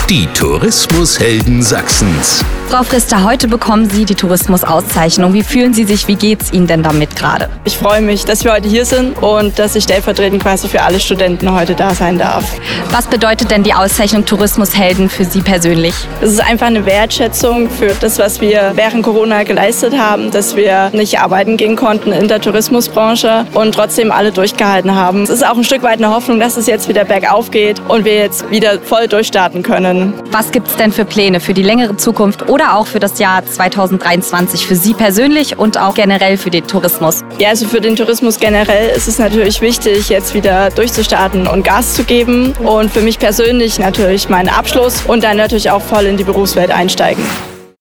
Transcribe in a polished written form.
Die Tourismushelden Sachsens. Frau Frister, heute bekommen Sie die Tourismusauszeichnung. Wie fühlen Sie sich? Wie geht's Ihnen denn damit gerade? Ich freue mich, dass wir heute hier sind und dass ich stellvertretend quasi für alle Studenten heute da sein darf. Was bedeutet denn die Auszeichnung Tourismushelden für Sie persönlich? Es ist einfach eine Wertschätzung für das, was wir während Corona geleistet haben, dass wir nicht arbeiten gehen konnten in der Tourismusbranche und trotzdem alle durchgehalten haben. Es ist auch ein Stück weit eine Hoffnung, dass es jetzt wieder bergauf geht und wir jetzt wieder voll durchstarten können. Was gibt's denn für Pläne für die längere Zukunft oder auch für das Jahr 2023 für Sie persönlich und auch generell für den Tourismus? Ja, also für den Tourismus generell ist es natürlich wichtig, jetzt wieder durchzustarten und Gas zu geben. Und für mich persönlich natürlich meinen Abschluss und dann natürlich auch voll in die Berufswelt einsteigen.